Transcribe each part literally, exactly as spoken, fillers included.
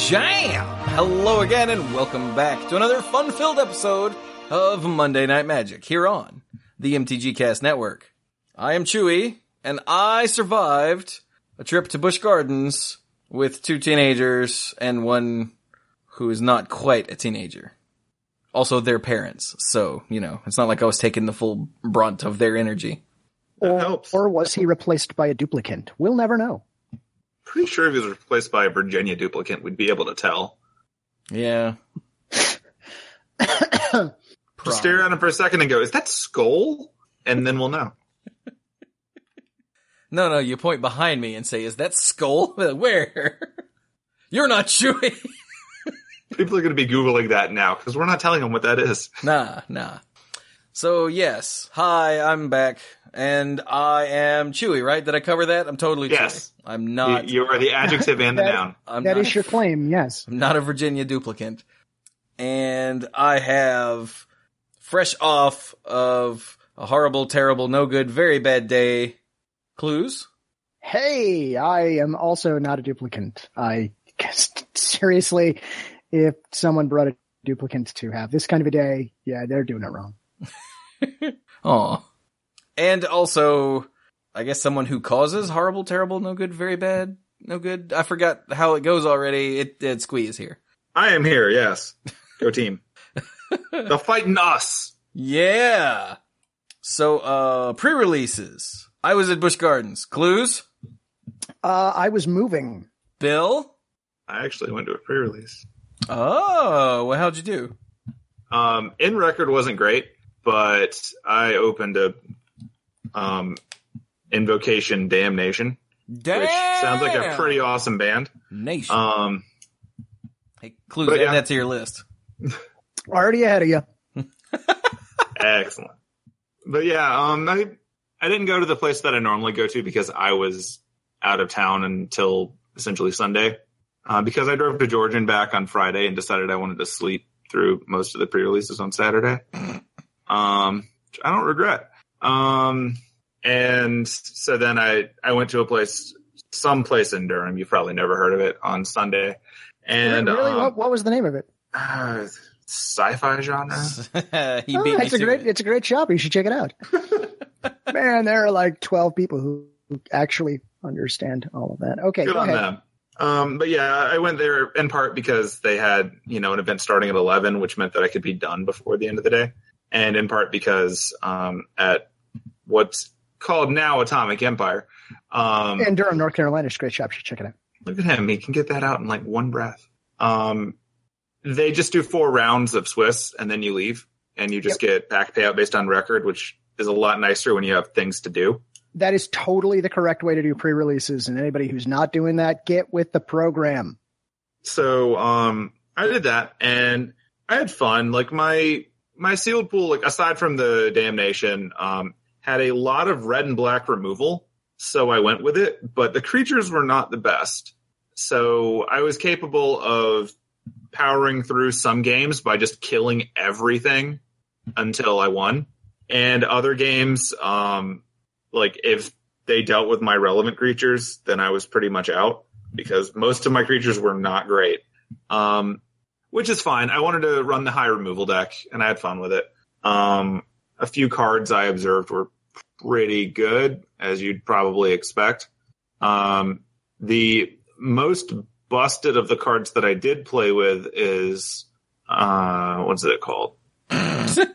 Jam! Hello again, and welcome back to another fun-filled episode of Monday Night Magic here on the M T G Cast Network. I am Chewy, and I survived a trip to Busch Gardens with two teenagers and one who is not quite a teenager. Also their parents, so, you know, it's not like I was taking the full brunt of their energy. Or, or was he replaced by a duplicant? We'll never know. Pretty sure if he was replaced by a Virginia duplicant, we'd be able to tell. Yeah. Just stare at him for a second and go, is that Skull? And then we'll know. No, no, you point behind me and say, is that Skull? Where? You're not Chewy. People are going to be Googling that now, because we're not telling them what that is. Nah, nah. So, yes. Hi, I'm back. And I am Chewy, right? Did I cover that? I'm totally yes. Chewy. I'm not. You, you are the adjective and the that, noun. I'm that not, is your claim, yes. I'm not a Virginia duplicant. And I have, fresh off of a horrible, terrible, no good, very bad day, Clues. Hey, I am also not a duplicant. I guess, seriously, if someone brought a duplicant to have this kind of a day, yeah, they're doing it wrong. Aw. And also, I guess someone who causes horrible, terrible, no good, very bad, no good. I forgot how it goes already. It, it Squeeze here. I am here, yes. Go team. The fighting us. Yeah. So, uh, pre-releases. I was at Busch Gardens. Clues? Uh, I was moving. Bill? I actually went to a pre-release. Oh, well, how'd you do? Um, in record wasn't great, but I opened a um, Invocation Damnation, Damn! which sounds like a pretty awesome band. Nation. Um, hey, Clues, add yeah. that to your list. Already ahead of you. Excellent. But yeah, um, I I didn't go to the place that I normally go to because I was out of town until essentially Sunday. Uh, because I drove to Georgia and back on Friday and decided I wanted to sleep through most of the pre-releases on Saturday. Um, which I don't regret. Um, and so then I, I went to a place, some place in Durham. You've probably never heard of it, on Sunday. And really, um, what, what was the name of it? Uh, sci-fi genre. he Oh, beat me it's a to great, it. it's a great shop. You should check it out. Man, there are like twelve people who actually understand all of that. Okay, Good go on ahead. them. Um, but yeah, I went there in part because they had, you know, an event starting at eleven, which meant that I could be done before the end of the day. And in part because, um, at what's called now Atomic Empire, um, In Durham, North Carolina, it's a great shop. You should check it out. look at him. He can get that out in like one breath. Um, they just do four rounds of Swiss and then you leave and you just get back payout based on record, which is a lot nicer when you have things to do. That is totally the correct way to do pre-releases, and anybody who's not doing that, get with the program. So, um, I did that and I had fun. Like my, my sealed pool, like aside from the Damnation, um, had a lot of red and black removal. So I went with it, but the creatures were not the best. So I was capable of powering through some games by just killing everything until I won. And other games, um, like if they dealt with my relevant creatures, then I was pretty much out because most of my creatures were not great. Um, which is fine. I wanted to run the high removal deck and I had fun with it. Um, a few cards I observed were pretty good, as you'd probably expect. Um, the most busted of the cards that I did play with is, uh, what's it called? uh,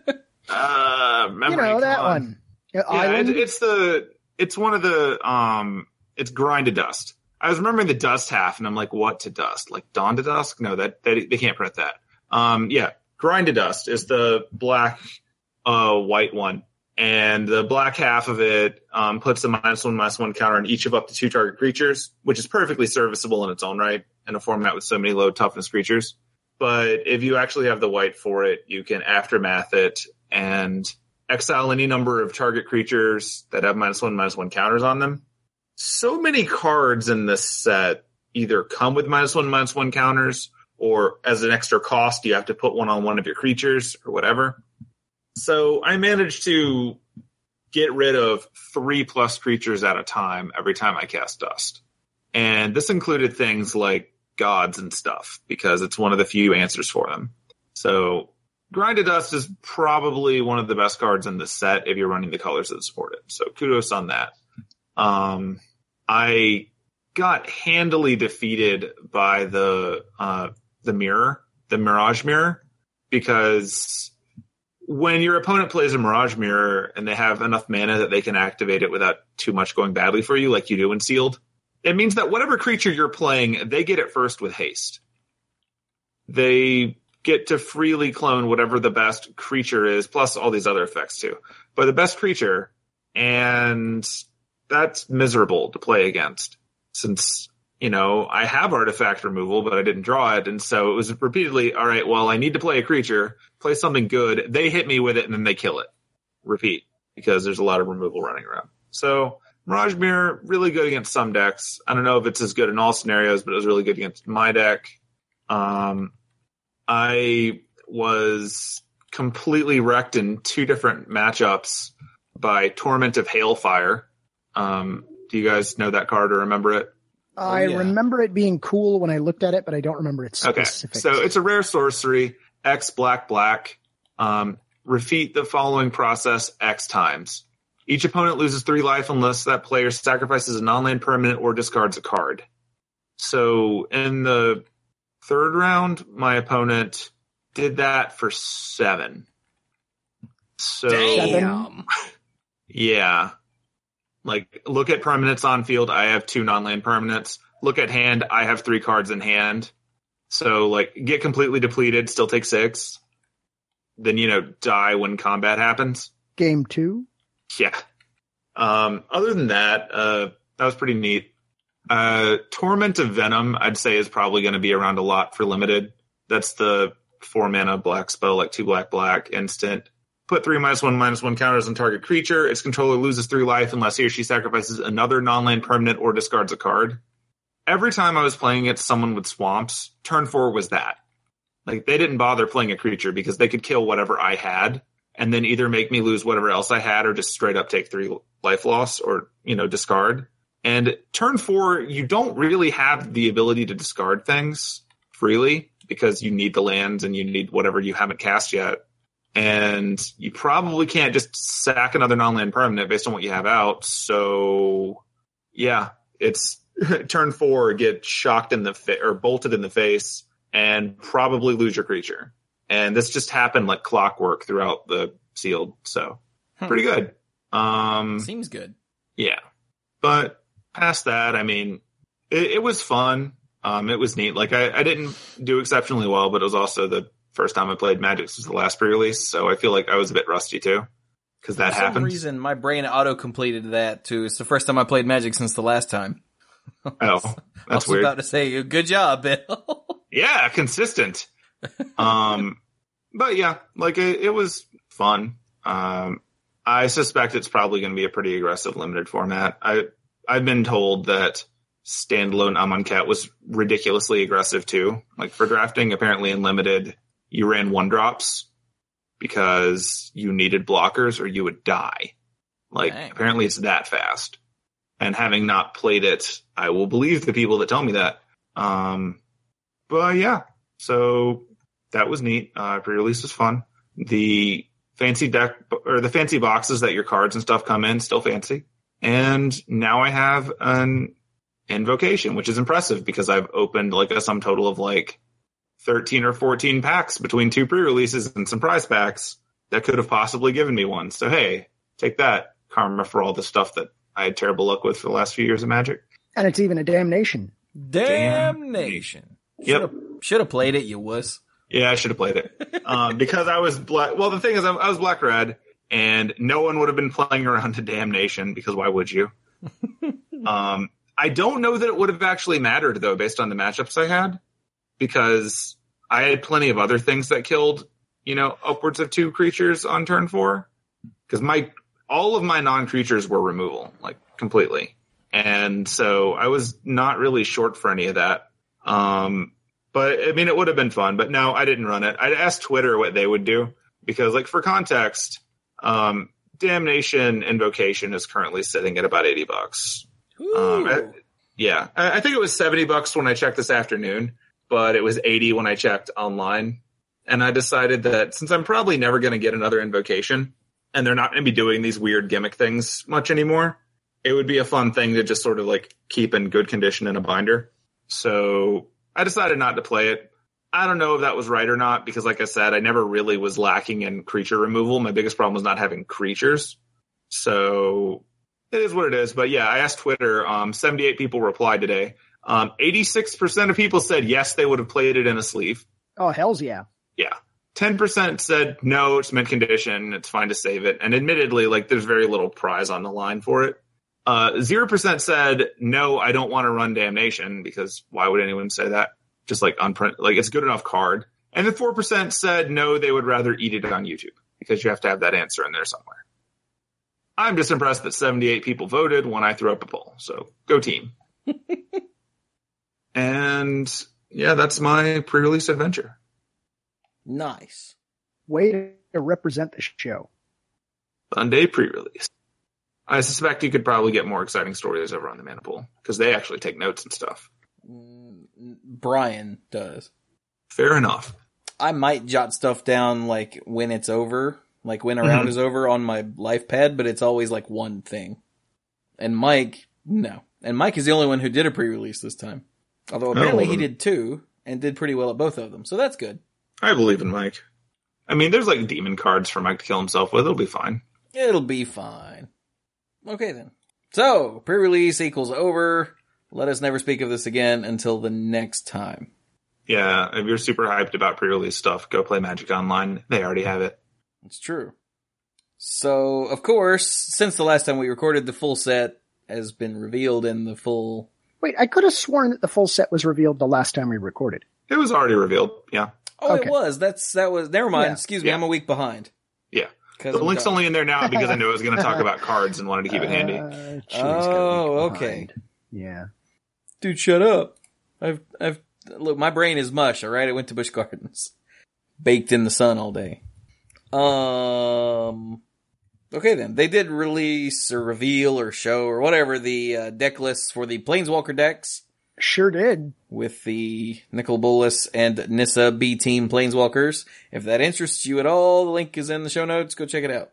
You know, that Con. one. Yeah, Island? it, it's the it's one of the um it's Grind to Dust. I was remembering the dust half, and I'm like, what to dust? Like Dawn to Dusk? No, that, that they can't print that. Um, yeah, Grind to Dust is the black, uh, white one, and the black half of it um puts a minus one minus one counter on each of up to two target creatures, which is perfectly serviceable in its own right in a format with so many low toughness creatures. But if you actually have the white for it, you can aftermath it and exile any number of target creatures that have minus one, minus one counters on them. So many cards in this set either come with minus one, minus one counters, or as an extra cost, you have to put one on one of your creatures or whatever. So I managed to get rid of three plus creatures at a time every time I cast Dust. And this included things like gods and stuff because it's one of the few answers for them. So Grind of Dust is probably one of the best cards in the set if you're running the colors that support it. So kudos on that. Um, I got handily defeated by the uh, the mirror, the Mirage Mirror, because when your opponent plays a Mirage Mirror and they have enough mana that they can activate it without too much going badly for you, like you do in Sealed, it means that whatever creature you're playing, they get it first with haste. They get to freely clone whatever the best creature is, plus all these other effects too. But the best creature, and that's miserable to play against since, you know, I have artifact removal, but I didn't draw it. And so it was repeatedly, all right, well, I need to play a creature, play something good. They hit me with it and then they kill it. Repeat, because there's a lot of removal running around. So Mirage Mirror, really good against some decks. I don't know if it's as good in all scenarios, but it was really good against my deck. Um, I was completely wrecked in two different matchups by Torment of Hailfire. Um, do you guys know that card or remember it? I oh, yeah. remember it being cool when I looked at it, but I don't remember its Okay, specifics. so it's a rare sorcery, X black black. Um, repeat the following process X times. Each opponent loses three life unless that player sacrifices a non-land permanent or discards a card. So in the third round, my opponent did that for seven. So Damn. yeah. Like, look at permanents on field. I have two non-land permanents. Look at hand. I have three cards in hand. So, like, get completely depleted, still take six. Then, you know, die when combat happens. Game two. Yeah. Um, other than that, uh, that was pretty neat. Uh, Torment of Venom, I'd say, is probably going to be around a lot for limited. That's the four mana black spell, like two black black instant. Put three minus one minus one counters on target creature. Its controller loses three life unless he or she sacrifices another non-land permanent or discards a card. Every time I was playing against someone with swamps, turn four was that. Like, they didn't bother playing a creature because they could kill whatever I had and then either make me lose whatever else I had or just straight up take three life loss or, you know, discard. And turn four, you don't really have the ability to discard things freely because you need the lands and you need whatever you haven't cast yet. And you probably can't just sack another non-land permanent based on what you have out. So, yeah, it's turn four, get shocked in the fa- or bolted in the face, and probably lose your creature. And this just happened like clockwork throughout the Sealed. So, hmm. pretty good. Um, Seems good. Yeah, but past that, I mean, it, it was fun. Um, it was neat. Like, I, I didn't do exceptionally well, but it was also the first time I played Magic since the last pre-release, so I feel like I was a bit rusty too, because that happened. For some reason, my brain auto-completed that too. It's the first time I played Magic since the last time. Oh, that's weird. I was weird. about to say, good job, Bill. Yeah, consistent. um, but yeah, like it, it was fun. Um, I suspect it's probably going to be a pretty aggressive limited format. I I've been told that standalone Amonkhet was ridiculously aggressive too. Like for drafting, apparently in limited, you ran one drops because you needed blockers or you would die. Like, Dang. Apparently it's that fast. And having not played it, I will believe the people that tell me that. Um, but yeah, so that was neat. Uh, pre-release was fun. The fancy deck or the fancy boxes that your cards and stuff come in, still fancy. And now I have an Invocation, which is impressive because I've opened like a sum total of like thirteen or fourteen packs between two pre-releases and some prize packs that could have possibly given me one. So, hey, take that, karma, for all the stuff that I had terrible luck with for the last few years of Magic. And it's even a damnation. Damnation. Yep. Should have played it, you wuss. Yeah, I should have played it. um, because I was black. Well, the thing is, I, I was black-red, and no one would have been playing around to Damnation because why would you? um, I don't know that it would have actually mattered, though, based on the matchups I had, because I had plenty of other things that killed, you know, upwards of two creatures on turn four. Because my all of my non-creatures were removal, like, completely. And so I was not really short for any of that. Um, but, I mean, it would have been fun. But no, I didn't run it. I asked Twitter what they would do. Because, like, for context, um, Damnation Invocation is currently sitting at about eighty bucks. Um, Yeah, I, I think it was seventy bucks when I checked this afternoon, but it was eighty when I checked online. And I decided that since I'm probably never going to get another invocation, and they're not going to be doing these weird gimmick things much anymore, it would be a fun thing to just sort of like keep in good condition in a binder. So I decided not to play it. I don't know if that was right or not, because like I said, I never really was lacking in creature removal. My biggest problem was not having creatures. So it is what it is. But yeah, I asked Twitter. Um, seventy-eight people replied today. Um, eighty-six percent of people said yes, they would have played it in a sleeve. Oh, hells yeah. Yeah. ten percent said no, it's mint condition. It's fine to save it. And admittedly, like there's very little prize on the line for it. Uh, zero percent said no, I don't want to run Damnation, because why would anyone say that? Just like unprint, like it's good enough card. And then four percent said no, they would rather eat it on YouTube, because you have to have that answer in there somewhere. I'm just impressed that seventy-eight people voted when I threw up a poll. So go team. And yeah, that's my pre-release adventure. Nice. Way to represent the show. Sunday pre-release. I suspect you could probably get more exciting stories over on the Mana Pool, because they actually take notes and stuff. Brian does. Fair enough. I might jot stuff down like when it's over, like when a round Mm-hmm. is over on my life pad, but it's always like one thing. And Mike, no. And Mike is the only one who did a pre-release this time. Although apparently Oh. he did two, and did pretty well at both of them, so that's good. I believe in Mike. I mean, there's like demon cards for Mike to kill himself with. It'll be fine. It'll be fine. Okay then. So, pre-release equals over. Let us never speak of this again until the next time. Yeah, if you're super hyped about pre-release stuff, go play Magic Online. They already have it. It's true. So, of course, since the last time we recorded, the full set has been revealed in the full... Wait, I could have sworn that the full set was revealed the last time we recorded. It was already revealed. Yeah. Oh, Okay. it was. That's, that was, never mind. Yeah. Excuse me, Yeah. I'm a week behind. Yeah. 'Cause The I'm link's dumb. only in there now because I knew I was going to talk about cards and wanted to keep it handy. Uh, Chewy's Oh, got a week okay. behind. Yeah. Dude, shut up. I've, I've, look, my brain is mush, alright? I went to Busch Gardens. Baked in the sun all day. Um, okay then. They did release or reveal or show or whatever the uh, deck lists for the Planeswalker decks Sure did. with the Nicol Bolas and Nissa B-Team Planeswalkers. If that interests you at all, the link is in the show notes. Go check it out.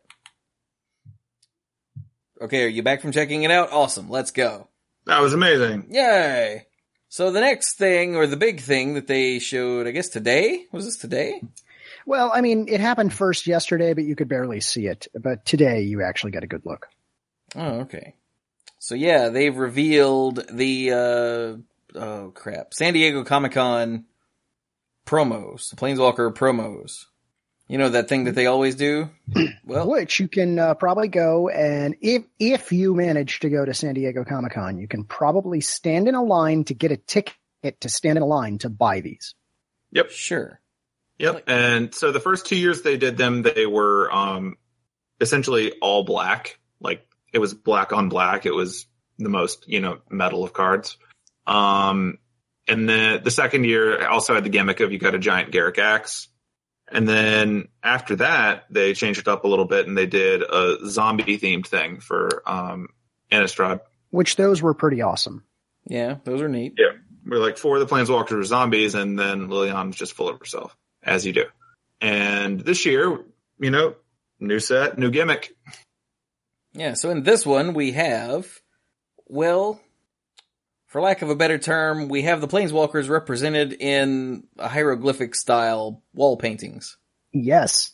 Okay, are you back from checking it out? Awesome. Let's go. That was amazing. Yay! So the next thing, or the big thing that they showed, I guess today? Was this today? Well, I mean, it happened first yesterday, but you could barely see it. But today you actually got a good look. Oh, okay. So yeah, they've revealed the, uh, oh crap, San Diego Comic-Con promos, the Planeswalker promos. You know that thing that they always do? Well, Which you can uh, probably go, and if if you manage to go to San Diego Comic-Con, you can probably stand in a line to get a ticket to stand in a line to buy these. Yep. sure. Yep. Like- And so the first two years they did them, they were um, essentially all black. Like it was black on black. It was the most, you know, metal of cards. Um, and then the second year also had the gimmick of you got a giant Garruk axe. And then after that, they changed it up a little bit and they did a zombie themed thing for um, Innistrad. Which those were pretty awesome. Yeah, those are neat. Yeah. We're like four of the Planeswalkers were zombies, and then Liliana was just full of herself, as you do. And this year, you know, new set, new gimmick. Yeah, so in this one we have, well, for lack of a better term, we have the Planeswalkers represented in a hieroglyphic style wall paintings. Yes.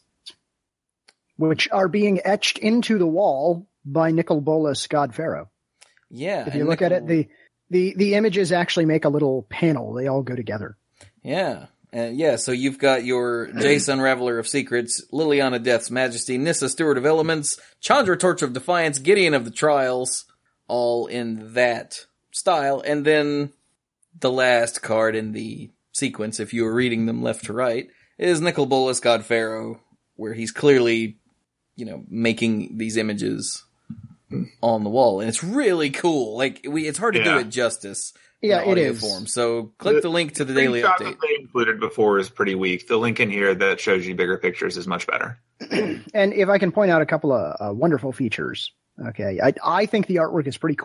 Which are being etched into the wall by Nicol Bolas God Pharaoh. Yeah. If you and look at it, Nicol- the, the, the images actually make a little panel. They all go together. Yeah. And yeah, so you've got your Jace Unraveler of Secrets, Liliana Death's Majesty, Nissa Steward of Elements, Chandra Torch of Defiance, Gideon of the Trials, all in that style. And then the last card in the sequence, if you were reading them left to right, is Nicol Bolas God Pharaoh, where he's clearly, you know, making these images on the wall. And it's really cool. Like, we, it's hard to Yeah. do it justice. Yeah, in it audio is. Form. So click the link to the daily screenshot update. that they included before is pretty weak. The link in here that shows you bigger pictures is much better. And if I can point out a couple of uh, wonderful features. Okay. I, I think the artwork is pretty cool.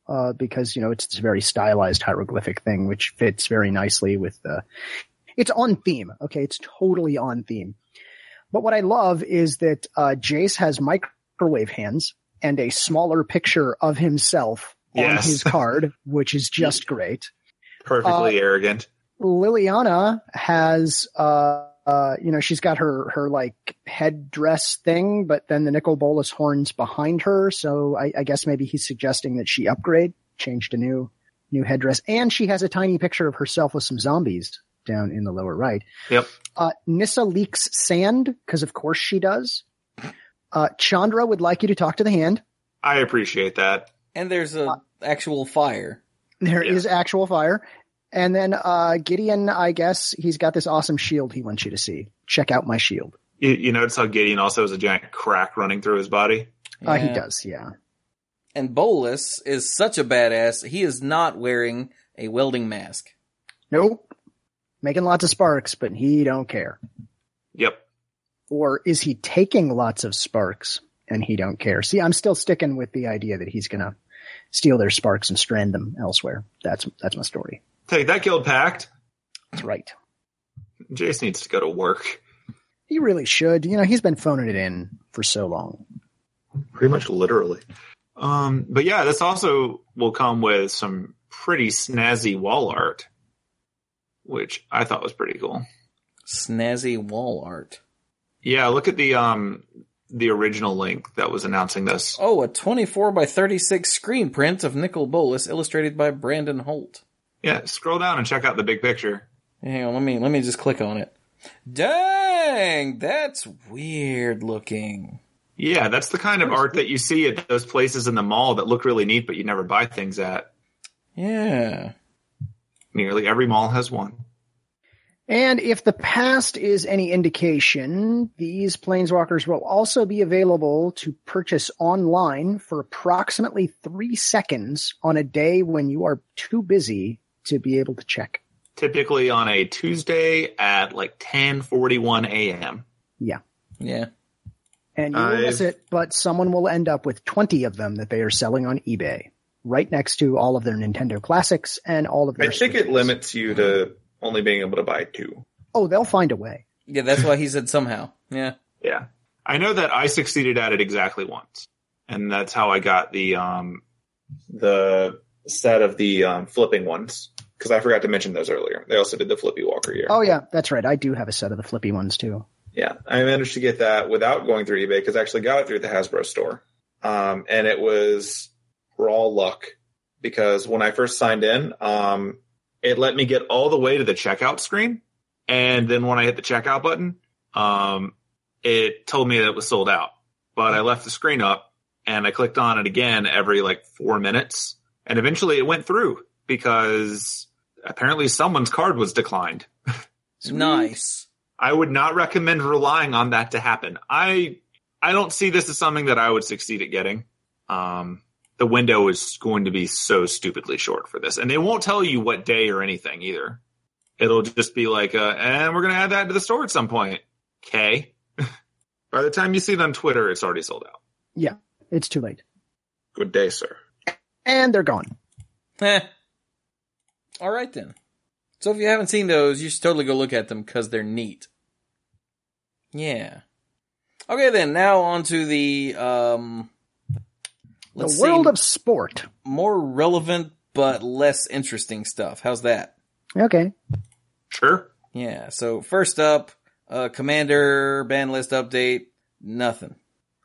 uh, because, you know, it's this very stylized hieroglyphic thing, which fits very nicely with the, it's on theme. Okay. It's totally on theme. But what I love is that, uh, Jace has microwave hands and a smaller picture of himself on Yes. his card, which is just great. Perfectly Uh, arrogant. Liliana has, uh, uh, you know, she's got her, her like headdress thing, but then the Nicol Bolas horns behind her. So I, I guess maybe he's suggesting that she upgrade, change to new, new headdress. And she has a tiny picture of herself with some zombies down in the lower right. Yep. Uh, Nissa leaks sand, because of course she does. Uh, Chandra would like you to talk to the hand. I appreciate that. And there's a actual fire. There Yeah. is actual fire. And then uh, Gideon, I guess, he's got this awesome shield he wants you to see. Check out my shield. You, you notice how Gideon also has a giant crack running through his body? Uh, he Yeah. does, yeah. And Bolus is such a badass, he is not wearing a welding mask. Nope. Making lots of sparks, but he don't care. Yep. Or is he taking lots of sparks and he don't care? See, I'm still sticking with the idea that he's going to steal their sparks and strand them elsewhere. That's that's my story. Take that, Guild Pact. That's right. Jace needs to go to work. He really should. You know, he's been phoning it in for so long. Pretty much literally. Um, but yeah, this also will come with some pretty snazzy wall art, which I thought was pretty cool. Snazzy wall art. Yeah, look at the um the original link that was announcing this. Oh, a twenty-four by thirty-six screen print of Nicol Bolas, illustrated by Brandon Holt. Yeah, scroll down and check out the big picture. Hang on, let me let me just click on it. Dang, that's weird looking. Yeah, that's the kind of art that you see at those places in the mall that look really neat, but you never buy things at. Yeah. Nearly every mall has one. And if the past is any indication, these Planeswalkers will also be available to purchase online for approximately three seconds on a day when you are too busy to be able to check. Typically on a Tuesday at like ten forty-one a.m. Yeah. Yeah. And you will miss I've- it, but someone will end up with twenty of them that they are selling on eBay, right next to all of their Nintendo classics and all of their I think it Switches. limits you to only being able to buy two. Oh, they'll find a way. Yeah, that's why he said somehow. Yeah. Yeah. I know that I succeeded at it exactly once. And that's how I got the um the set of the um, flipping ones. Because I forgot to mention those earlier. They also did the Flippy Walker here. Oh yeah, that's right. I do have a set of the flippy ones too. Yeah, I managed to get that without going through eBay because I actually got it through the Hasbro store. Um, and it was raw luck because when I first signed in, um, it let me get all the way to the checkout screen. And then when I hit the checkout button, um, it told me that it was sold out. But I left the screen up and I clicked on it again every like four minutes. And eventually it went through because apparently someone's card was declined. Nice. I would not recommend relying on that to happen. I I don't see this as something that I would succeed at getting. Um, the window is going to be so stupidly short for this. And they won't tell you what day or anything either. It'll just be like, uh, and we're going to add that to the store at some point. Okay. By the time you see it on Twitter, it's already sold out. Yeah, it's too late. Good day, sir. And they're gone. Heh. All right then. So if you haven't seen those, you should totally go look at them because they're neat. Yeah. Okay then, now on to the, um... let's the world see, of sport. more relevant but less interesting stuff. How's that? Okay. Sure. Yeah, so first up, uh, Commander ban list update, nothing.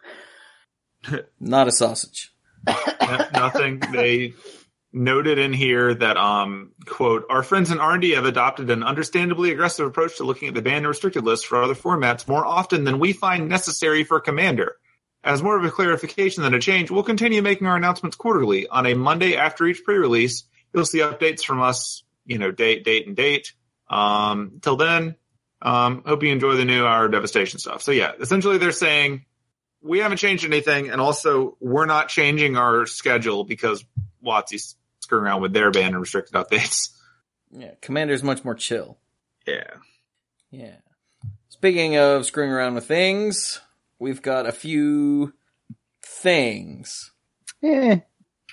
Not a sausage. No- Nothing. They noted in here that, um, quote, our friends in R and D have adopted an understandably aggressive approach to looking at the banned and restricted list for other formats more often than we find necessary for Commander. As more of a clarification than a change, we'll continue making our announcements quarterly. On a Monday after each pre-release, you'll see updates from us, you know, date, date, and date. Um, till then, um, hope you enjoy the new Hour of Devastation stuff. So yeah, essentially they're saying, we haven't changed anything, and also we're not changing our schedule because WotC's screwing around with their ban and restricted updates. Yeah, Commander's much more chill. Yeah. Yeah. Speaking of screwing around with things, we've got a few things. Eh.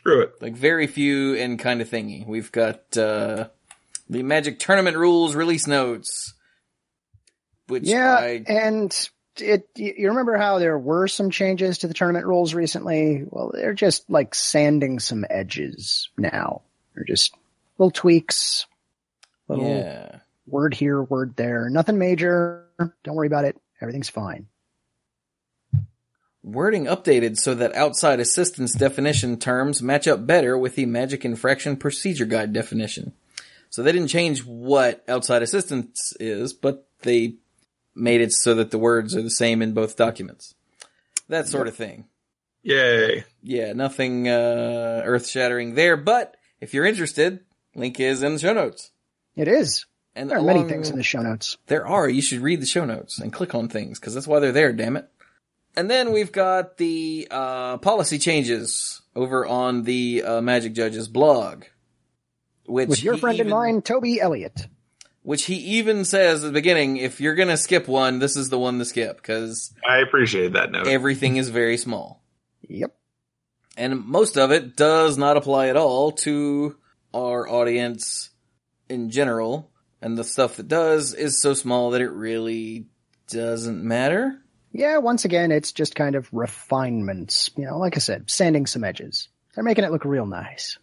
Screw it. Like very few and kind of thingy. We've got uh, the Magic Tournament Rules release notes. Which yeah, I... and it. You remember how there were some changes to the tournament rules recently? Well, they're just like sanding some edges now. They're just little tweaks. Little Yeah. word here, word there. Nothing major. Don't worry about it. Everything's fine. Wording updated so that outside assistance definition terms match up better with the Magic Infraction Procedure Guide definition. So they didn't change what outside assistance is, but they made it so that the words are the same in both documents. That sort of thing. Yay. Yeah, nothing uh, earth-shattering there, but if you're interested, link is in the show notes. It is. And there are along, many things in the show notes. There are. You should read the show notes and click on things, because that's why they're there, damn it. And then we've got the uh, policy changes over on the uh, Magic Judge's blog. Which With your friend even, and mine, Toby Elliott. Which he even says at the beginning, if you're going to skip one, this is the one to skip, because I appreciate that note. Everything is very small. Yep. And most of it does not apply at all to our audience in general. And the stuff that does is so small that it really doesn't matter. Yeah, once again, it's just kind of refinements. You know, like I said, sanding some edges. They're making it look real nice.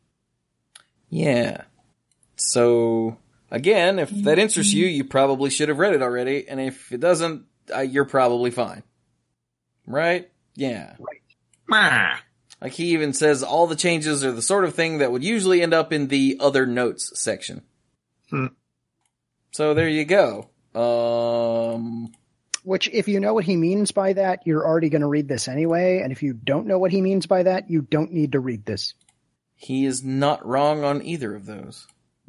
Yeah. So, again, if that interests you, you probably should have read it already. And if it doesn't, uh, you're probably fine. Right? Yeah. Right. Ah. Like he even says all the changes are the sort of thing that would usually end up in the other notes section. Hmm. So there you go. Um... Which, if you know what he means by that, you're already going to read this anyway. And if you don't know what he means by that, you don't need to read this. He is not wrong on either of those.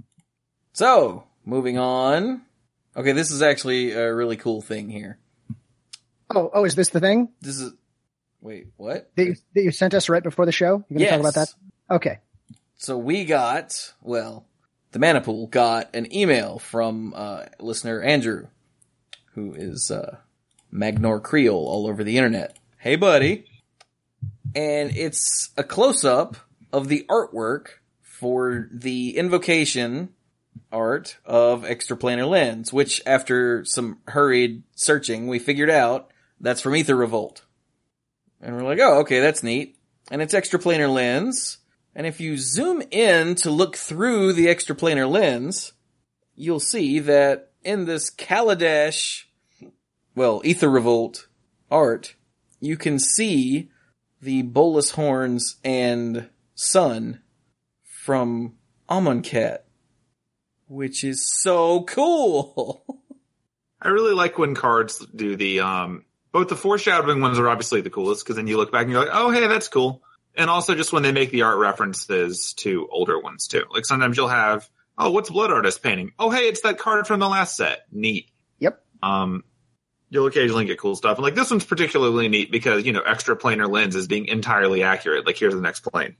So, moving on. Okay, this is actually a really cool thing here. Oh, oh, is this the thing? This is... Wait, what? That you, that you sent us right before the show? You going to Yes. talk about that? Okay. So we got, well, the Mana Pool got an email from uh, listener Andrew, who is uh, Magnor Creole all over the internet. Hey, buddy. And it's a close-up of the artwork for the invocation art of Extraplanar Lens, which after some hurried searching, we figured out that's from Aether Revolt. And we're like, oh, okay, that's neat. And it's Extraplanar Lens. And if you zoom in to look through the Extraplanar Lens, you'll see that in this Kaladesh, well, Aether Revolt art, you can see the Bolas horns and sun from Amonkhet, which is so cool. I really like when cards do the, um, both the foreshadowing ones are obviously the coolest, because then you look back and you're like, oh, hey, that's cool. And also just when they make the art references to older ones too. Like sometimes you'll have, oh, what's Blood Artist painting? Oh, hey, it's that card from the last set. Neat. Yep. Um, you'll occasionally get cool stuff. And like this one's particularly neat because, you know, Extraplanar Lens is being entirely accurate. Like here's the next plane.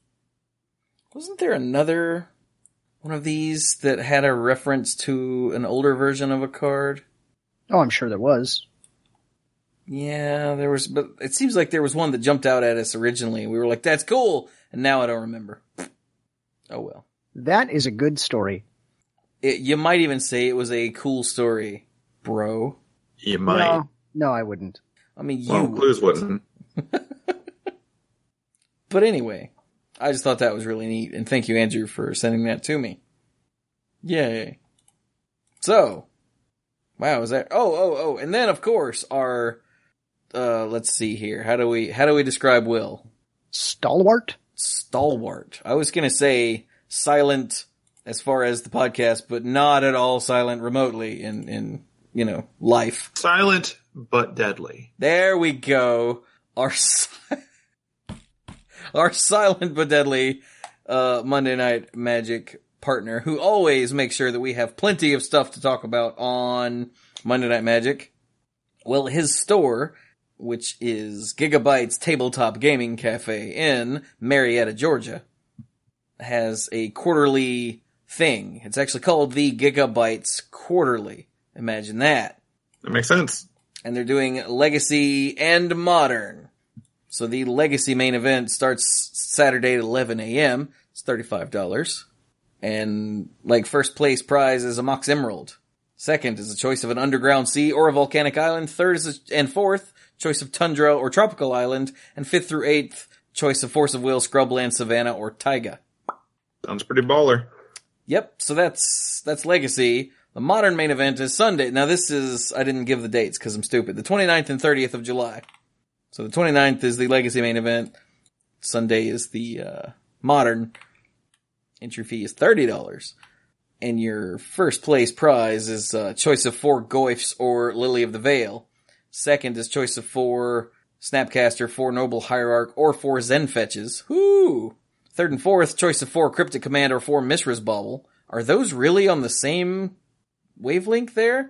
Wasn't there another one of these that had a reference to an older version of a card? Oh, I'm sure there was. Yeah, there was, but it seems like there was one that jumped out at us originally. We were like, that's cool. And now I don't remember. Oh well. That is a good story. It, you might even say it was a cool story, bro. You might. No, no, I wouldn't. I mean, you Well, would. Clues wouldn't. But anyway, I just thought that was really neat. And thank you, Andrew, for sending that to me. Yay. So, wow, is that, oh, oh, oh. And then, of course, our, uh, let's see here. How do we, how do we describe Will? Stalwart? Stalwart. I was gonna say silent as far as the podcast, but not at all silent remotely in, in, you know, life. Silent, but deadly. There we go. Our, si- our silent but deadly, uh, Monday Night Magic partner who always makes sure that we have plenty of stuff to talk about on Monday Night Magic. Well, his store, which is Gigabyte's Tabletop Gaming Cafe in Marietta, Georgia, has a quarterly thing. It's actually called the Gigabytes Quarterly. Imagine that. That makes sense. And they're doing Legacy and Modern. So the Legacy main event starts Saturday at eleven a.m. It's thirty-five dollars. And, like, first place prize is a Mox Emerald. Second is a choice of an underground sea or a volcanic island. Third is a, and fourth, choice of tundra or tropical island. And fifth through eighth, choice of force of will, scrubland, savanna, or taiga. Sounds pretty baller. Yep, so that's that's Legacy. The modern main event is Sunday. Now this is, I didn't give the dates because I'm stupid. The twenty-ninth and thirtieth of July. So the twenty-ninth is the Legacy main event. Sunday is the uh, modern. Entry fee is thirty dollars. And your first place prize is uh, choice of four Goyfs or Lily of the Veil. Second is choice of four Snapcaster, four Noble Hierarch, or four Zen Fetches. Whoo! Third and fourth, choice of four Cryptic Command or four Mishra's Bauble. Are those really on the same wavelength there?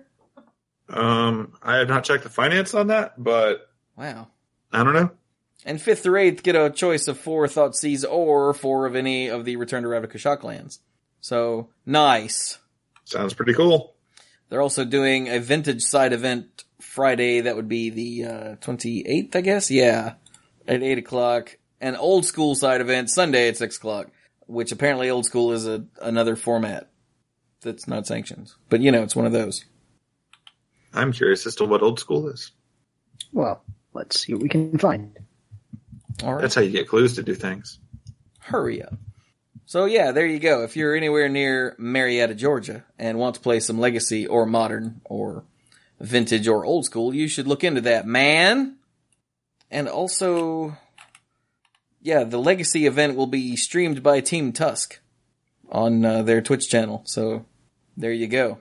Um, I have not checked the finance on that, but Wow. I don't know. And fifth through eighth get a choice of four Thoughtseize or four of any of the Return to Ravnica Shocklands. So, nice. Sounds pretty cool. They're also doing a vintage side event Friday. That would be the uh, twenty-eighth, I guess? Yeah. At eight o'clock. An old school side event Sunday at six o'clock. Which apparently old school is a, another format that's not sanctioned. But, you know, it's one of those. I'm curious as to what old school is. Well, let's see what we can find. All right. That's how you get clues to do things. Hurry up. So yeah, there you go. If you're anywhere near Marietta, Georgia, and want to play some Legacy or Modern or Vintage or Old School, you should look into that, man. And also, yeah, the Legacy event will be streamed by Team Tusk on uh, their Twitch channel. So there you go.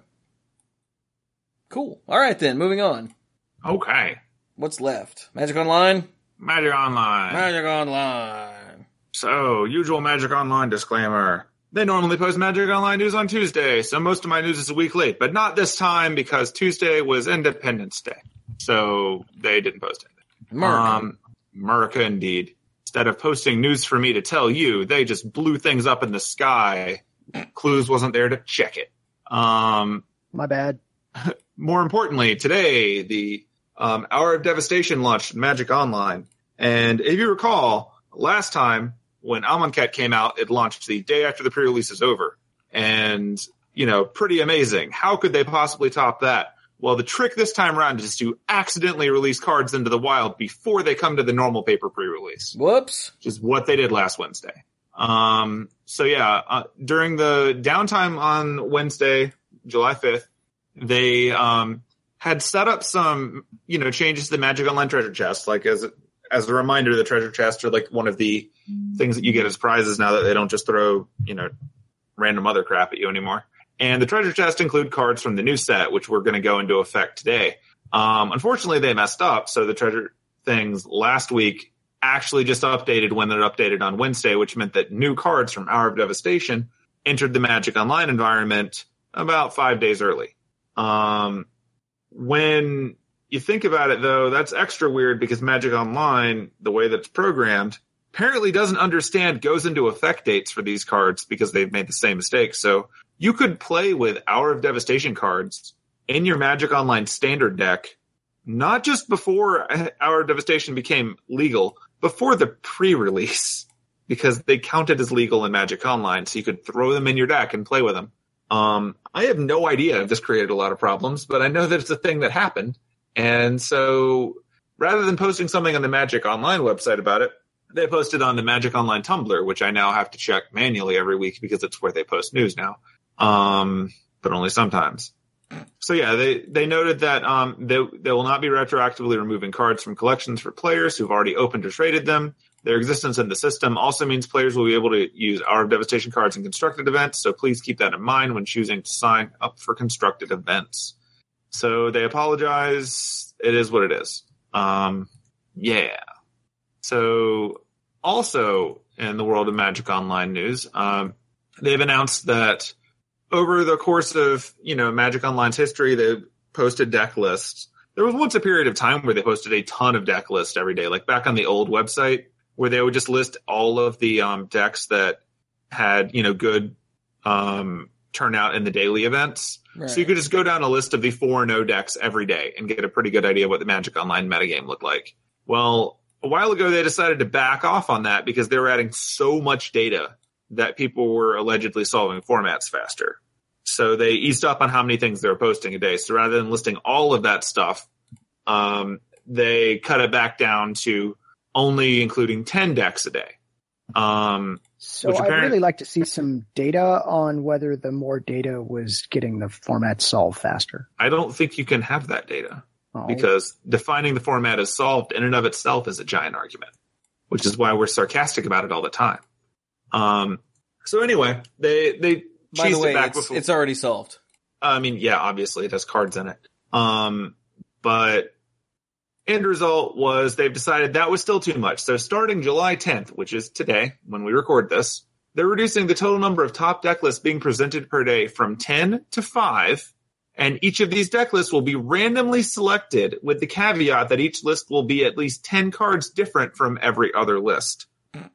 Cool. All right then, moving on. Okay. What's left? Magic Online? Magic Online. Magic Online. So, usual Magic Online disclaimer. They normally post Magic Online news on Tuesday, so most of my news is a week late, but not this time because Tuesday was Independence Day. So, they didn't post anything. America. Um, America indeed. Instead of posting news for me to tell you, they just blew things up in the sky. Clues wasn't there to check it. Um, My bad. more importantly, today, the um, Hour of Devastation launched Magic Online. And if you recall, last time, when Amonkhet came out, it launched the day after the pre-release is over. And, you know, pretty amazing. How could they possibly top that? Well, the trick this time around is to accidentally release cards into the wild before they come to the normal paper pre-release. Whoops. Which is what they did last Wednesday. Um, so yeah, uh, during the downtime on Wednesday, July fifth, they um, had set up some, you know, changes to the Magic Online treasure chest, like as a, as a reminder, the treasure chests are like one of the things that you get as prizes now that they don't just throw, you know, random other crap at you anymore. And the treasure chests include cards from the new set, which were going to go into effect today. Um, unfortunately, they messed up, so the treasure things last week actually just updated when it updated on Wednesday, which meant that new cards from Hour of Devastation entered the Magic Online environment about five days early. Um, when you think about it, though, that's extra weird because Magic Online, the way that it's programmed, apparently doesn't understand goes into effect dates for these cards because they've made the same mistake. So you could play with Hour of Devastation cards in your Magic Online standard deck, not just before Hour of Devastation became legal, before the pre-release, because they counted as legal in Magic Online, so you could throw them in your deck and play with them. Um, I have no idea if this created a lot of problems, but I know that it's a thing that happened. And so rather than posting something on the Magic Online website about it, they posted on the Magic Online Tumblr, which I now have to check manually every week because it's where they post news now, um, but only sometimes. So yeah, they, they noted that um, they, they will not be retroactively removing cards from collections for players who've already opened or traded them. Their existence in the system also means players will be able to use Hour of Devastation cards in constructed events, so please keep that in mind when choosing to sign up for constructed events. So they apologize. It is what it is. Um, yeah. So also in the world of Magic Online news, um, they've announced that over the course of, you know, Magic Online's history, they've posted deck lists. There was once a period of time where they posted a ton of deck lists every day, like back on the old website, where they would just list all of the um, decks that had, you know, good um, turnout in the daily events. Right. So you could just go down a list of the four and oh decks every day and get a pretty good idea of what the Magic Online metagame looked like. Well, a while ago they decided to back off on that because they were adding so much data that people were allegedly solving formats faster. So they eased up on how many things they were posting a day. So rather than listing all of that stuff, um, they cut it back down to only including ten decks a day. Um, so I'd really like to see some data on whether the more data was getting the format solved faster. I don't think you can have that data oh. because defining the format as solved in and of itself is a giant argument, which is why we're sarcastic about it all the time. Um, so anyway, they, they, By the way, it back it's, before. it's already solved. I mean, yeah, obviously it has cards in it. Um, but end result was they've decided that was still too much. So starting July tenth, which is today when we record this, they're reducing the total number of top deck lists being presented per day from ten to five. And each of these deck lists will be randomly selected with the caveat that each list will be at least ten cards different from every other list.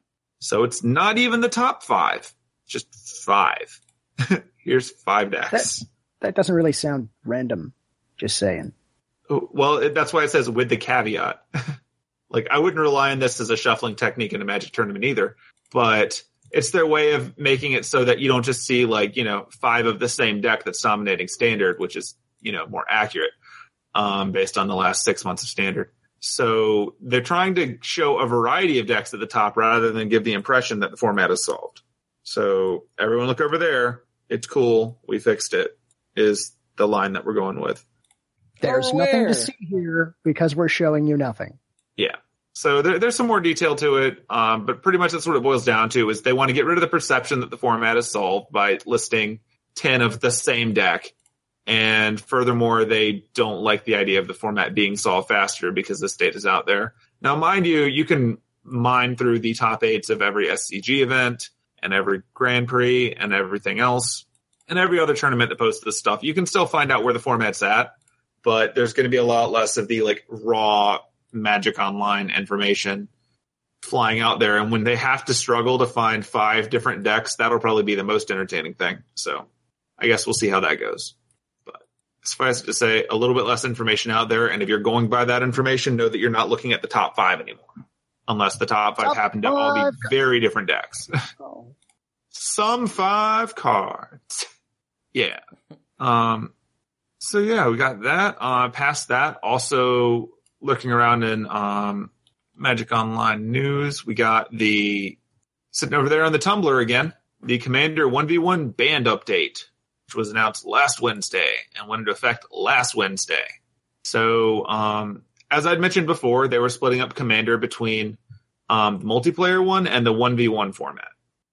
So it's not even the top five, just five. Here's five decks. That, that doesn't really sound random. Just saying. Well, it, that's why it says with the caveat. Like, I wouldn't rely on this as a shuffling technique in a Magic tournament either, but it's their way of making it so that you don't just see, like, you know, five of the same deck that's dominating Standard, which is, you know, more accurate um, based on the last six months of Standard. So they're trying to show a variety of decks at the top rather than give the impression that the format is solved. So everyone look over there. It's cool. We fixed it, is the line that we're going with. There's nothing to see here because we're showing you nothing. Yeah. So there, there's some more detail to it, um, but pretty much that's what it boils down to is they want to get rid of the perception that the format is solved by listing ten of the same deck. And furthermore, they don't like the idea of the format being solved faster because this data is out there. Now, mind you, you can mine through the top eights of every S C G event and every Grand Prix and everything else and every other tournament that posts this stuff. You can still find out where the format's at. But there's going to be a lot less of the like raw Magic Online information flying out there. And when they have to struggle to find five different decks, that'll probably be the most entertaining thing. So I guess we'll see how that goes. But suffice it to say, a little bit less information out there. And if you're going by that information, know that you're not looking at the top five anymore. Unless the top five top happen to all be very different decks. Oh. Some five cards. Yeah. Um, So yeah, we got that. Uh, past that, also looking around in um, Magic Online news, we got the sitting over there on the Tumblr again, the Commander one v one band update, which was announced last Wednesday and went into effect last Wednesday. So um, as I'd mentioned before, they were splitting up Commander between um, the multiplayer one and the one v one format.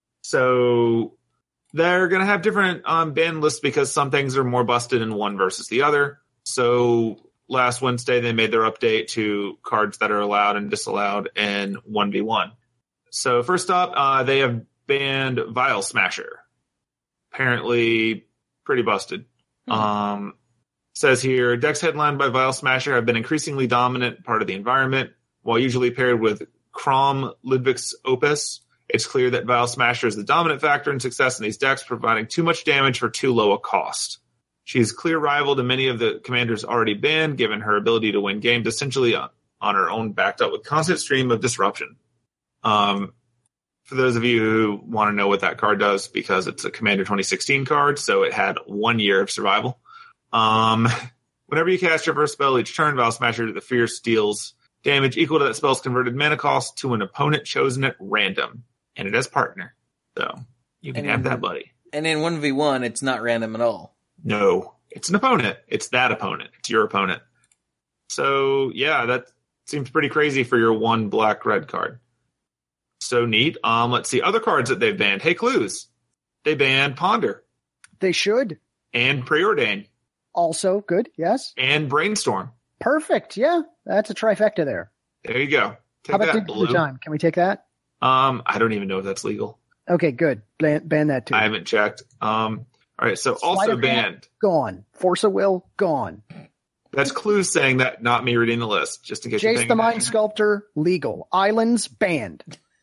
So they're going to have different um, ban lists because some things are more busted in one versus the other. So last Wednesday, they made their update to cards that are allowed and disallowed in one v one. So first up, uh, they have banned Vial Smasher. Apparently pretty busted. Mm-hmm. Um, says here, decks headlined by Vial Smasher have been increasingly dominant part of the environment. While usually paired with Crom Ludwig's Opus, it's clear that Vial Smasher is the dominant factor in success in these decks, providing too much damage for too low a cost. She is clear rival to many of the commanders already banned, given her ability to win games essentially on, on her own, backed up with constant stream of disruption. Um, for those of you who want to know what that card does, because it's a Commander twenty sixteen card, so it had one year of survival. Um, whenever you cast your first spell each turn, Vial Smasher the Fierce deals damage equal to that spell's converted mana cost to an opponent chosen at random. And it has partner, so you can and have in, that, buddy. And in one v one, it's not random at all. No, it's an opponent. It's that opponent. It's your opponent. So, yeah, that seems pretty crazy for your one black-red card. So neat. Um, let's see. Other cards that they've banned. Hey, Clues. They banned Ponder. They should. And Preordain. Also good, yes. And Brainstorm. Perfect, yeah. That's a trifecta there. There you go. Take How about that, Blue Time? Can we take that? Um, I don't even know if that's legal. Okay, good. Ban, ban that too. I haven't checked. Um, all right. So also banned. Gone. Force of Will. Gone. That's Clues saying that, not me reading the list. Just in case. Jace the Mind Sculptor. Legal. Islands banned.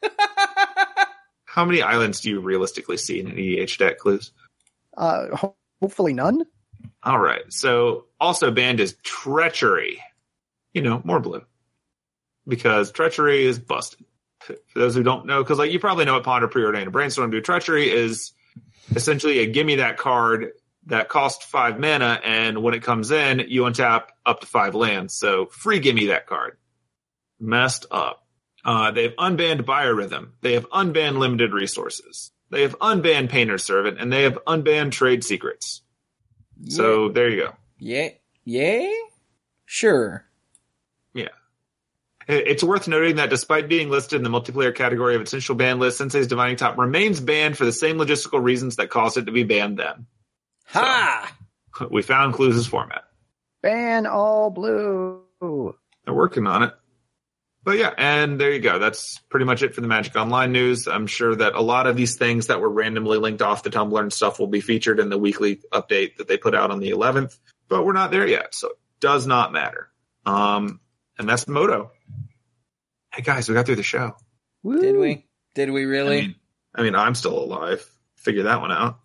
How many islands do you realistically see in an E D H deck, Clues? Uh, ho- hopefully none. All right. So also banned is Treachery. You know, more blue. because treachery is busted. For those who don't know, because like you probably know what Ponder, Preordain, and Brainstorm do. Treachery is essentially a gimme that card that costs five mana, and when it comes in, you untap up to five lands. So free gimme that card. Messed up. Uh, they've unbanned Biorhythm. They have unbanned Limited Resources. They have unbanned Painter's Servant, and they have unbanned Trade Secrets. Yeah. So there you go. Yeah. Yay? Sure. Yeah. It's worth noting that despite being listed in the multiplayer category of its initial ban list, Sensei's Divining Top remains banned for the same logistical reasons that caused it to be banned then. Ha! So, we found Clues' format. Ban all blue. They're working on it. But yeah, and there you go. That's pretty much it for the Magic Online news. I'm sure that a lot of these things that were randomly linked off the Tumblr and stuff will be featured in the weekly update that they put out on the eleventh. But we're not there yet, so it does not matter. Um, and that's the motto. Hey guys, we got through the show. Woo. Did we? Did we really? I mean, I mean, I'm still alive. Figure that one out.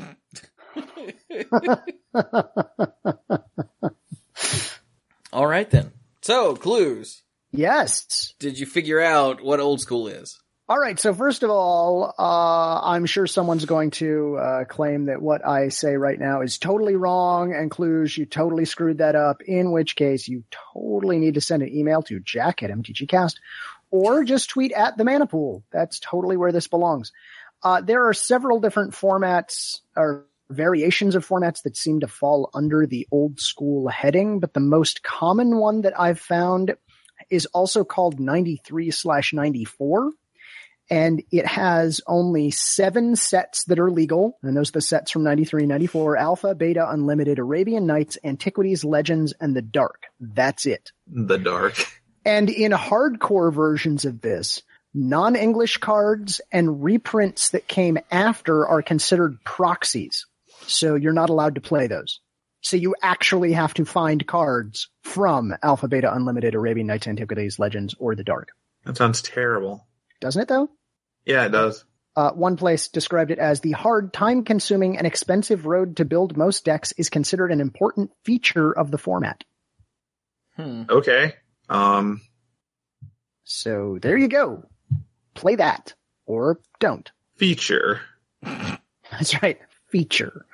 All right then. So, Clues. Yes. Did you figure out what old school is? All right. So first of all, uh, I'm sure someone's going to uh, claim that what I say right now is totally wrong, and Clues, you totally screwed that up, in which case you totally need to send an email to Jack at M T G Cast or just tweet at the Mana Pool. That's totally where this belongs. Uh, there are several different formats or variations of formats that seem to fall under the old school heading, but the most common one that I've found is also called ninety-three slash ninety-four. And it has only seven sets that are legal. And those are the sets from ninety-three, ninety-four, Alpha, Beta, Unlimited, Arabian Nights, Antiquities, Legends, and The Dark. That's it. The Dark. And in hardcore versions of this, non-English cards and reprints that came after are considered proxies. So you're not allowed to play those. So you actually have to find cards from Alpha, Beta, Unlimited, Arabian Nights, Antiquities, Legends, or The Dark. That sounds terrible. Doesn't it, though? Yeah, it does. Uh, one place described it as the hard, time-consuming, and expensive road to build most decks is considered an important feature of the format. Hmm. Okay. Um. So there you go. Play that. Or don't. Feature. That's right. Feature.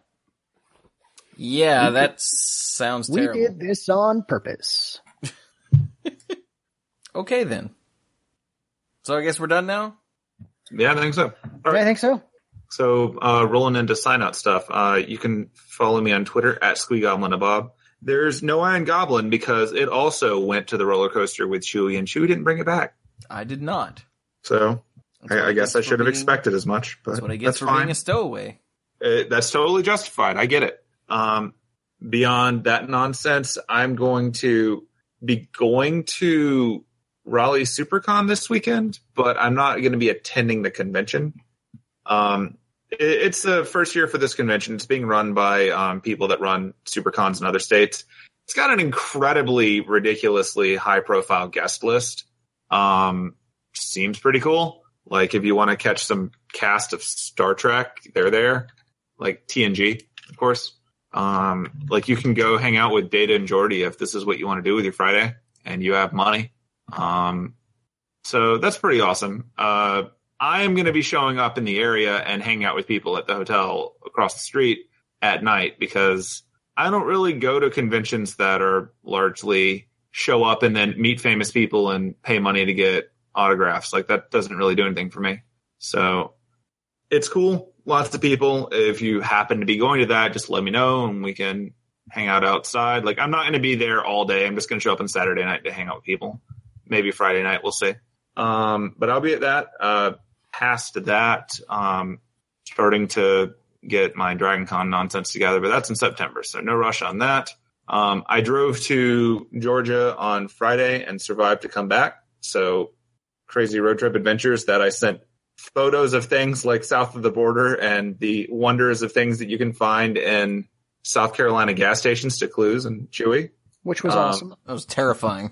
Yeah, that sounds we terrible. We did this on purpose. Okay, then. So I guess we're done now? Yeah, I think so. All right. I think so. So, uh, rolling into sign out stuff. Uh, you can follow me on Twitter at SqueeGoblinAbob. There's no Iron Goblin because it also went to the roller coaster with Chewie, and Chewie didn't bring it back. I did not. So, I, I guess I should have being, expected as much. But that's what I guess for fine. being a stowaway. It, that's totally justified. I get it. Um, beyond that nonsense, I'm going to be going to Raleigh SuperCon this weekend, but I'm not going to be attending the convention. Um, it, it's the first year for this convention. It's being run by um, people that run SuperCons in other states. It's got an incredibly, ridiculously high-profile guest list. Um, seems pretty cool. Like, if you want to catch some cast of Star Trek, they're there. Like T N G, of course. Um, like, you can go hang out with Data and Geordi if this is what you want to do with your Friday and you have money. Um, so that's pretty awesome. Uh, I am going to be showing up in the area and hanging out with people at the hotel across the street at night because I don't really go to conventions that are largely show up and then meet famous people and pay money to get autographs. Like, that doesn't really do anything for me. So it's cool. Lots of people. If you happen to be going to that, just let me know and we can hang out outside. Like, I'm not going to be there all day. I'm just going to show up on Saturday night to hang out with people. Maybe Friday night, we'll see. Um, but I'll be at that. Uh, past that, um, starting to get my Dragon Con nonsense together, but that's in September, so no rush on that. Um, I drove to Georgia on Friday and survived to come back. So crazy road trip adventures that I sent photos of things like south of the border and the wonders of things that you can find in South Carolina gas stations to Clues and Chewy. Which was um, awesome. That was terrifying.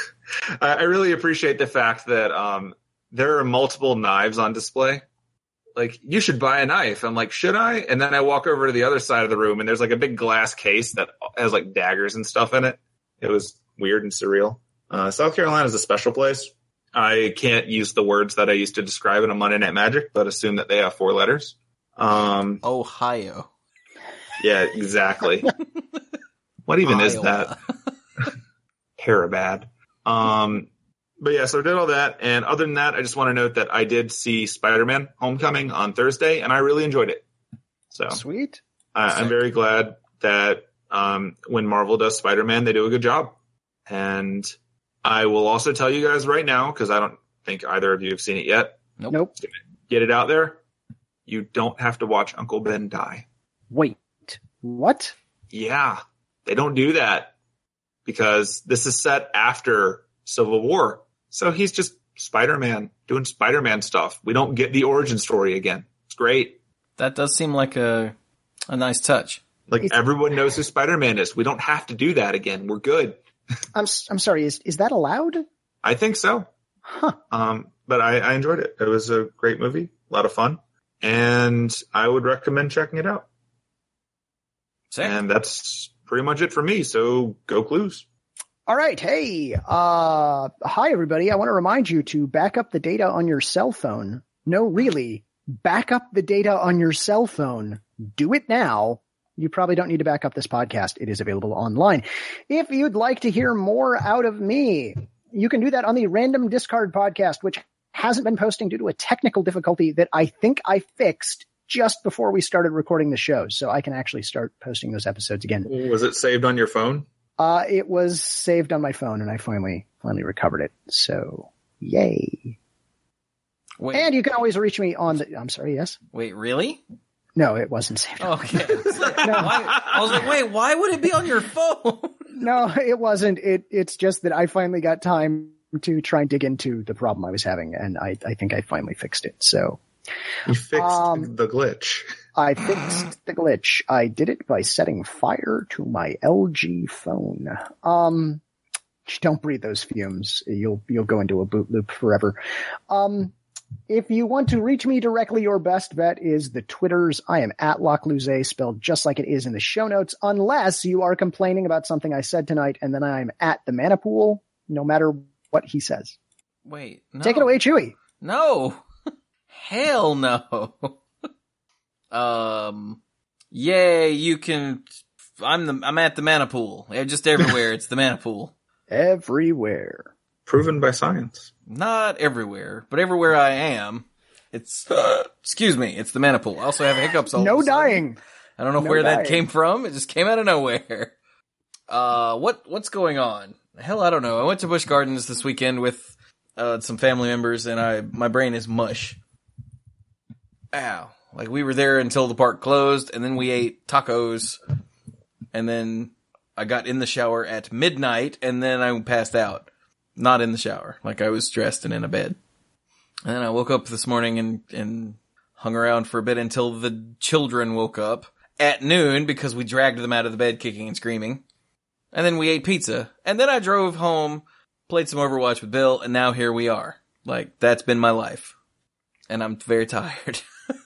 I really appreciate the fact that um, there are multiple knives on display. Like, you should buy a knife. I'm like, should I? And then I walk over to the other side of the room, and there's like a big glass case that has like daggers and stuff in it. It was weird and surreal. Uh, South Carolina is a special place. I can't use the words that I used to describe it on Monday Night Magic, but assume that they have four letters. Um, Ohio. Yeah, exactly. What even Iowa. is that? Harabad. Um, but yeah, so I did all that. And other than that, I just want to note that I did see Spider-Man Homecoming on Thursday, and I really enjoyed it. So Sweet. I, I'm very glad that um, when Marvel does Spider-Man, they do a good job. And I will also tell you guys right now, because I don't think either of you have seen it yet. Nope. Nope. Get it out there. You don't have to watch Uncle Ben die. Wait, what? Yeah, they don't do that because this is set after Civil War. So he's just Spider-Man doing Spider-Man stuff. We don't get the origin story again. It's great. That does seem like a a nice touch. Like It's- everyone knows who Spider-Man is. We don't have to do that again. We're good. I'm s- I'm sorry. Is is that allowed? I think so. Huh. Um, but I, I enjoyed it. It was a great movie, a lot of fun, and I would recommend checking it out. Sick. And that's pretty much it for me. So go Clues. All right. Hey, uh, hi everybody. I want to remind you to back up the data on your cell phone. No, really, back up the data on your cell phone. Do it now. You probably don't need to back up this podcast. It is available online. If you'd like to hear more out of me, you can do that on the Random Discard podcast, which hasn't been posting due to a technical difficulty that I think I fixed just before we started recording the show. So I can actually start posting those episodes again. Was it saved on your phone? Uh, it was saved on my phone and I finally, finally recovered it. So yay. Wait, And you can always reach me on the, I'm sorry, yes? wait, really? No, it wasn't saved. Okay. I was like, why, I was like, wait, why would it be on your phone? No, it wasn't. It, it's just that I finally got time to try and dig into the problem I was having. And I, I think I finally fixed it. So You fixed Um, the glitch. I fixed the glitch. I did it by setting fire to my L G phone. Um, don't breathe those fumes. You'll, you'll go into a boot loop forever. Um, if you want to reach me directly, your best bet is the Twitters. I am at Lockluze, spelled just like it is in the show notes, unless you are complaining about something I said tonight, and then I'm at the Manipool, no matter what he says. Wait, no. Take it away, Chewy. No. Hell no. um, yay, you can, I'm the, I'm at the Manipool. Yeah, just everywhere, it's the Manipool. Everywhere. Proven by science. Not everywhere, but everywhere I am, it's, excuse me, it's the Manipool. I also have hiccups all No of a sudden. dying. I don't know No where that dying. came from. It just came out of nowhere. Uh, what, what's going on? Hell, I don't know. I went to Busch Gardens this weekend with, uh, some family members and I, my brain is mush. Ow. Like we were there until the park closed and then we ate tacos and then I got in the shower at midnight and then I passed out. Not in the shower. Like I was dressed and in a bed. And then I woke up this morning and, and hung around for a bit until the children woke up at noon because we dragged them out of the bed kicking and screaming. And then we ate pizza. And then I drove home, played some Overwatch with Bill, and now here we are. Like, that's been my life. And I'm very tired.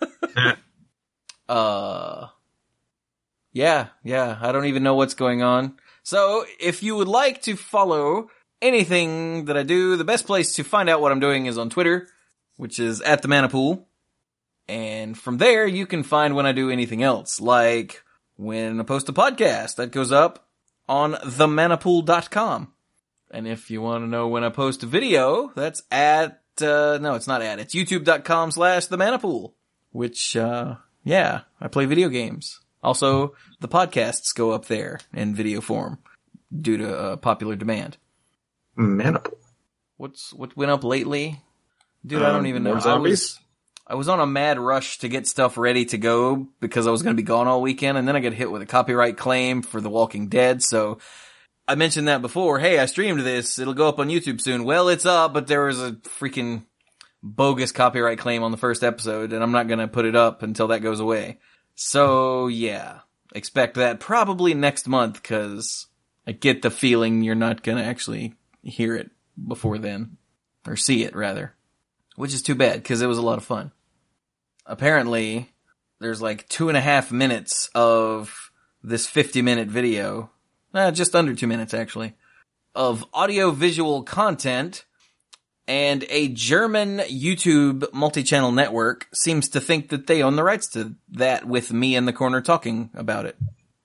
uh, yeah, yeah, I don't even know what's going on. So, if you would like to follow anything that I do, the best place to find out what I'm doing is on Twitter, which is at the Manipool. And from there, you can find when I do anything else, like when I post a podcast that goes up on the manipool dot com. And if you want to know when I post a video, that's at, uh, no, it's not at, it's youtube dot com slash the Manipool, which, uh, yeah, I play video games. Also, the podcasts go up there in video form due to uh, popular demand. Manipool. What's, what went up lately? Dude, I don't Um, even know. more I zombies? was, I was on a mad rush to get stuff ready to go because I was going to be gone all weekend, and then I got hit with a copyright claim for The Walking Dead, so I mentioned that before. Hey, I streamed this. It'll go up on YouTube soon. Well, it's up, but there was a freaking bogus copyright claim on the first episode, and I'm not going to put it up until that goes away. So, yeah. Expect that probably next month, because I get the feeling you're not going to actually hear it before then. Or see it, rather. Which is too bad, because it was a lot of fun. Apparently, there's like two and a half minutes of this fifty minute video. Uh, just under two minutes, actually. of audio-visual content, and a German YouTube multi-channel network seems to think that they own the rights to that with me in the corner talking about it.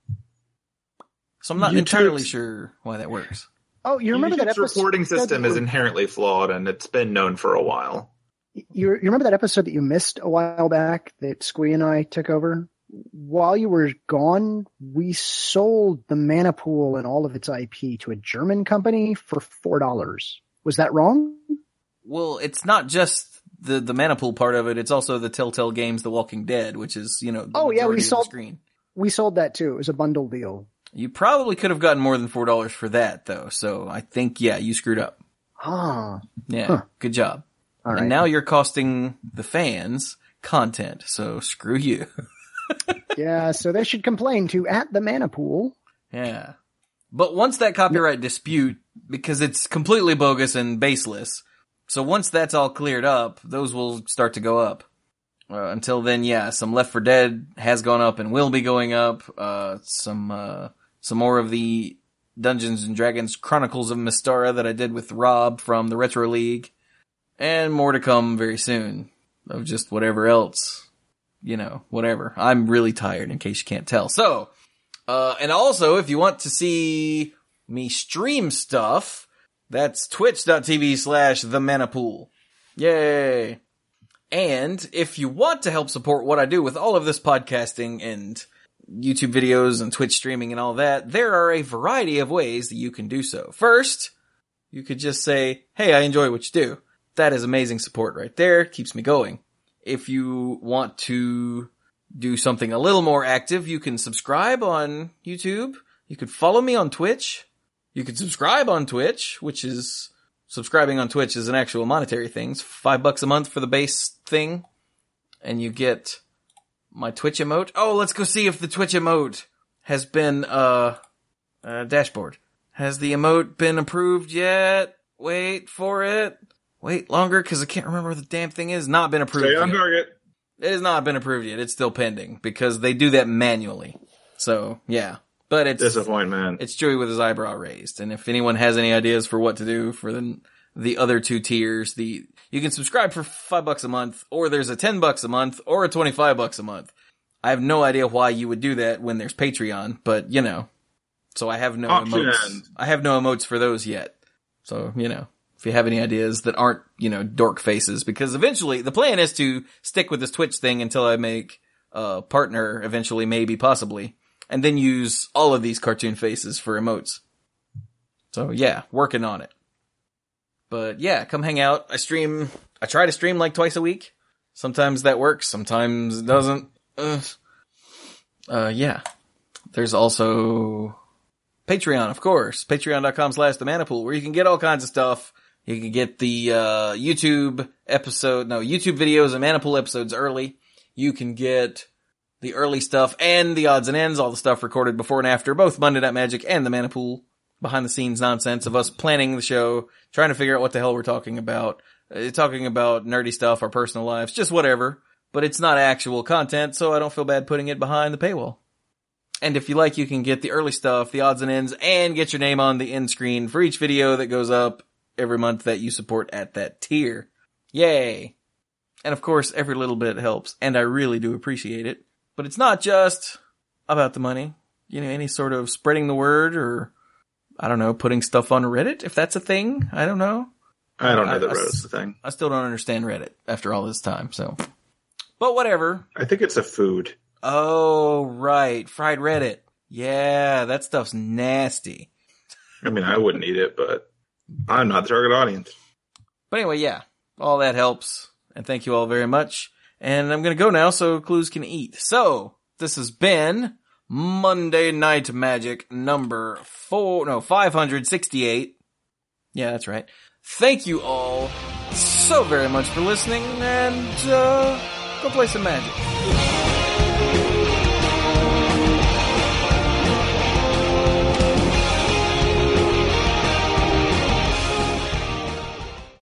So I'm not YouTube's, entirely sure why that works. Oh, you remember YouTube's that episode? reporting system is inherently flawed, and it's been known for a while. You, you remember that episode that you missed a while back that Squee and I took over? While you were gone, we sold the Mana Pool and all of its I P to a German company for four dollars. Was that wrong? Well, it's not just the, the Mana Pool part of it. It's also the Telltale Games The Walking Dead, which is, you know, the oh, yeah, we sold, screen. We sold that too. It was a bundle deal. You probably could have gotten more than four dollars for that, though. So I think, yeah, you screwed up. Ah. Yeah, huh. Good job. All right. And now you're costing the fans content, so screw you. Yeah, so they should complain to at the Mana Pool. Yeah. But once that copyright dispute, because it's completely bogus and baseless, so once that's all cleared up, those will start to go up. Uh, until then, yeah, some Left four Dead has gone up and will be going up. Uh, some, uh, some more of the Dungeons and Dragons Chronicles of Mystara that I did with Rob from the Retro League. And more to come very soon of just whatever else, you know, whatever. I'm really tired in case you can't tell. So, uh, and also if you want to see me stream stuff, that's twitch.tv slash the Mana Pool. Yay. And if you want to help support what I do with all of this podcasting and YouTube videos and Twitch streaming and all that, there are a variety of ways that you can do so. First, you could just say, hey, I enjoy what you do. That is amazing support right there. Keeps me going. If you want to do something a little more active, you can subscribe on YouTube. You could follow me on Twitch. You could subscribe on Twitch, which is... Subscribing on Twitch is an actual monetary thing. It's five bucks a month for the base thing. And you get my Twitch emote. Oh, let's go see if the Twitch emote has been, uh, uh, dashboard. Has the emote been approved yet? Wait for it. Wait longer, cause I can't remember what the damn thing is. Not been approved Stay on yet. target. It has not been approved yet. It's still pending because they do that manually. So, yeah. But it's disappointment. It's Joey with his eyebrow raised. And if anyone has any ideas for what to do for the the other two tiers, the you can subscribe for five bucks a month, or there's a ten bucks a month, or a twenty-five bucks a month. I have no idea why you would do that when there's Patreon, but you know. So I have no Option. emotes. I have no emotes for those yet. So, you know, if you have any ideas that aren't, you know, dork faces, because eventually the plan is to stick with this Twitch thing until I make a partner eventually, maybe, possibly. And then use all of these cartoon faces for emotes. So yeah, working on it. But yeah, come hang out. I stream, I try to stream like twice a week. Sometimes that works, sometimes it doesn't. Uh, uh yeah. There's also Patreon, of course. Patreon.com slash the Mana Pool, where you can get all kinds of stuff. You can get the, uh, YouTube episode, no, YouTube videos and Mana Pool episodes early. You can get the early stuff and the odds and ends, all the stuff recorded before and after both Monday Night Magic and the Mana Pool, behind the scenes nonsense of us planning the show, trying to figure out what the hell we're talking about, uh, talking about nerdy stuff, our personal lives, just whatever. But it's not actual content, so I don't feel bad putting it behind the paywall. And if you like, you can get the early stuff, the odds and ends, and get your name on the end screen for each video that goes up every month that you support at that tier. Yay! And of course, every little bit helps, and I really do appreciate it. But it's not just about the money. You know, any sort of spreading the word or, I don't know, putting stuff on Reddit, if that's a thing. I don't know. I don't know I, that I, Reddit's a thing. I still don't understand Reddit after all this time, so. But whatever. I think it's a food. Oh, right. Fried Reddit. Yeah, that stuff's nasty. I mean, I wouldn't eat it, but I'm not the target audience. But anyway, yeah. All that helps. And thank you all very much. And I'm gonna go now so Clues can eat. So, this has been Monday Night Magic number four, no, five hundred sixty-eight. Yeah, that's right. Thank you all so very much for listening, and, uh, go play some Magic.